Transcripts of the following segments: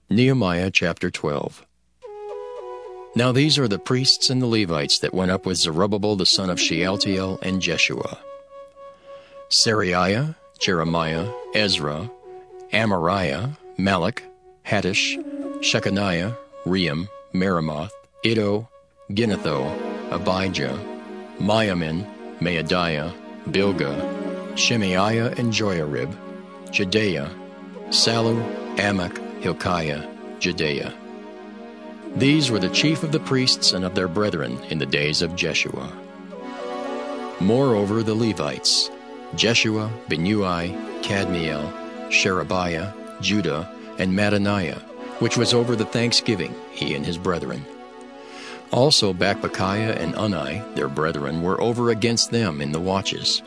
Nehemiah chapter 12. Now these are the priests and the Levites that went up with Zerubbabel the son of Shealtiel and Jeshua: Seraiah, Jeremiah, Ezra, Amariah, Malach, Hattush, Shechaniah, Ream, Meremoth, Iddo, Ginnetho, Abijah, Miamin, Maadiah, Bilgah, Shemaiah and Joiarib, Jedaiah, Sallu, Amok, Hilkiah, Jedaiah. These were the chief of the priests and of their brethren in the days of Jeshua. Moreover the Levites: Jeshua, Binnui, Kadmiel, Sherebiah, Judah, and Mattaniah, which was over the thanksgiving, he and his brethren. Also Bakbukiah and Unni, their brethren, were over against them in the watches.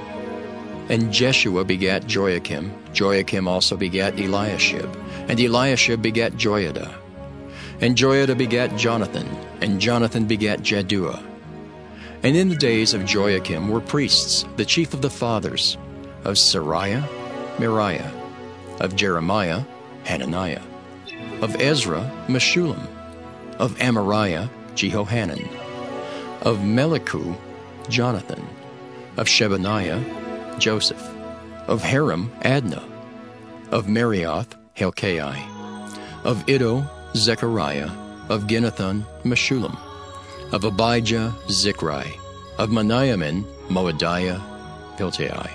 And Jeshua begat Joiakim, Joiakim also begat Eliashib, and Eliashib begat Joiada. And Joiada begat Jonathan, and Jonathan begat Jaddua. And in the days of Joiakim were priests, the chief of the fathers: of Seraiah, Meriah; of Jeremiah, Hananiah; of Ezra, Meshullam; of Amariah, Jehohanan; of Melicu, Jonathan; of Shebaniah, Joseph; of Haram, Adnah; of Marioth, Helkai; of Iddo, Zechariah; of Ginnethon, Meshullam; of Abijah, Zichri; of Meniamin, Moadiah, Piltai;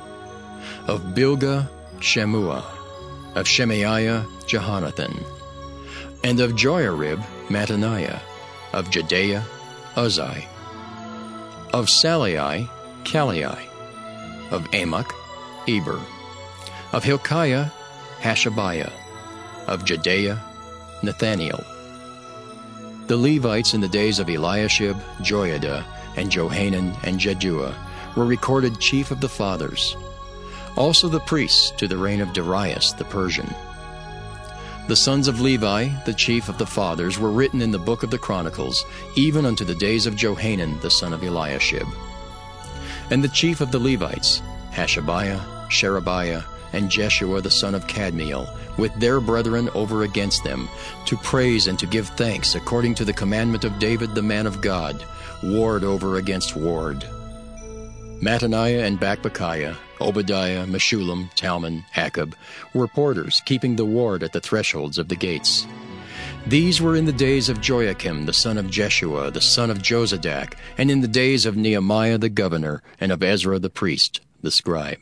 of Bilgah, Shammua; of Shemaiah, Jehonathan; and of Joiarib, Mattaniah; of Jedaiah, Uzzi; of Salai, Kalai; of Amok, Eber; of Hilkiah, Hashabiah; of Jedaiah, Nathaniel. The Levites in the days of Eliashib, Joiada, and Johanan, and Jaddua were recorded chief of the fathers. Also the priests to the reign of Darius the Persian. The sons of Levi, the chief of the fathers, were written in the book of the Chronicles, even unto the days of Johanan the son of Eliashib. And the chief of the Levites, Hashabiah, Sherebiah, and Jeshua the son of Kadmiel, with their brethren over against them, to praise and to give thanks according to the commandment of David the man of God, ward over against ward. Mattaniah and Bakbukiah, Obadiah, Meshullam, Talmon, Akub, were porters, keeping the ward at the thresholds of the gates. These were in the days of Joiakim the son of Jeshua, the son of Jozadak, and in the days of Nehemiah the governor, and of Ezra the priest, the scribe.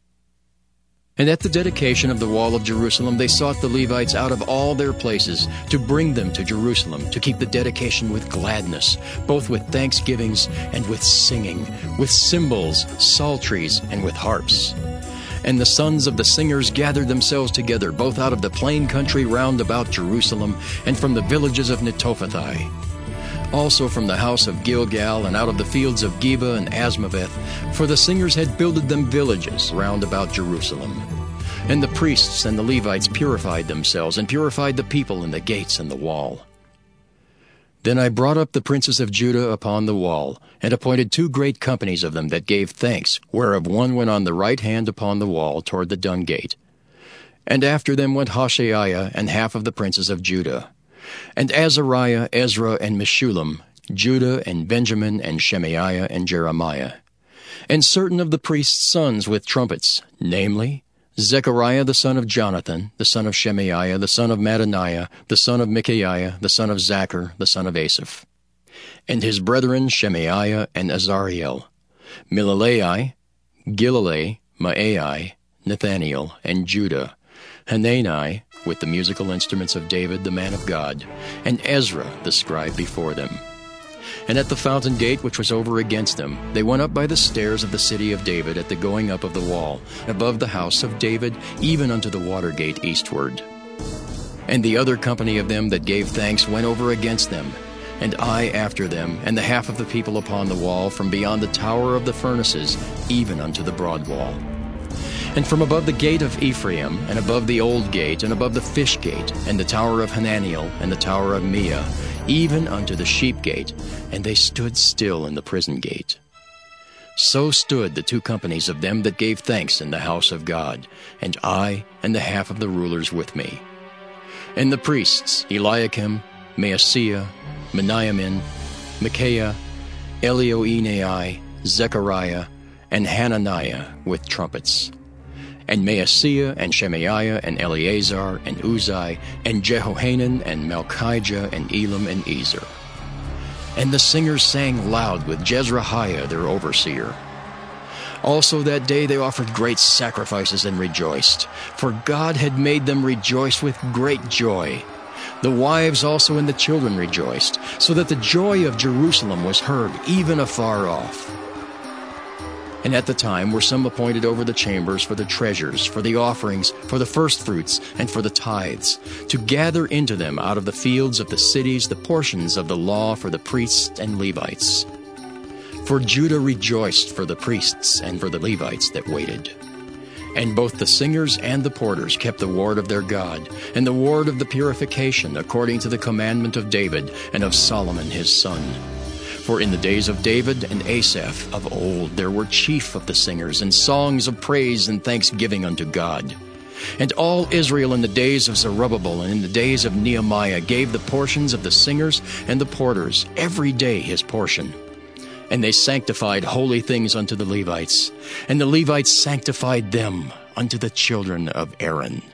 And at the dedication of the wall of Jerusalem they sought the Levites out of all their places to bring them to Jerusalem, to keep the dedication with gladness, both with thanksgivings and with singing, with cymbals, psalteries, and with harps. And the sons of the singers gathered themselves together, both out of the plain country round about Jerusalem, and from the villages of Netophathi; also from the house of Gilgal, and out of the fields of Geba and Asmaveth, for the singers had builded them villages round about Jerusalem. And the priests and the Levites purified themselves, and purified the people in the gates and the wall. Then I brought up the princes of Judah upon the wall, and appointed 2 great companies of them that gave thanks, whereof one went on the right hand upon the wall toward the dung gate. And after them went Hoshaiah and half of the princes of Judah, and Azariah, Ezra, and Meshullam, Judah and Benjamin, and Shemaiah and Jeremiah, and certain of the priests' sons with trumpets, namely, Zechariah the son of Jonathan, the son of Shemaiah, the son of Mattaniah, the son of Micaiah, the son of Zachar, the son of Asaph, and his brethren Shemaiah and Azariel, Milalai, Gilalai, Maai, Nathaniel, and Judah, Hanani, with the musical instruments of David the man of God, and Ezra the scribe before them. And at the fountain gate which was over against them, they went up by the stairs of the city of David at the going up of the wall, above the house of David, even unto the water gate eastward. And the other company of them that gave thanks went over against them, and I after them, and the half of the people upon the wall, from beyond the tower of the furnaces, even unto the broad wall. And from above the gate of Ephraim, and above the old gate, and above the fish gate, and the tower of Hananiel, and the tower of Meah, even unto the sheep gate, and they stood still in the prison gate. So stood the 2 companies of them that gave thanks in the house of God, and I and the half of the rulers with me. And the priests, Eliakim, Maaseiah, Meniamin, Micaiah, Elioenai, Zechariah, and Hananiah with trumpets. And Maaseiah, and Shemaiah, and Eleazar, and Uzai, and Jehohanan, and Malchijah, and Elam, and Ezer. And the singers sang loud with Jezrahiah their overseer. Also that day they offered great sacrifices and rejoiced, for God had made them rejoice with great joy. The wives also and the children rejoiced, so that the joy of Jerusalem was heard even afar off. And at the time were some appointed over the chambers for the treasures, for the offerings, for the firstfruits, and for the tithes, to gather into them out of the fields of the cities the portions of the law for the priests and Levites. For Judah rejoiced for the priests and for the Levites that waited. And both the singers and the porters kept the ward of their God, and the ward of the purification, according to the commandment of David and of Solomon his son. For in the days of David and Asaph of old there were chief of the singers, and songs of praise and thanksgiving unto God. And all Israel in the days of Zerubbabel and in the days of Nehemiah gave the portions of the singers and the porters every day his portion. And they sanctified holy things unto the Levites, and the Levites sanctified them unto the children of Aaron.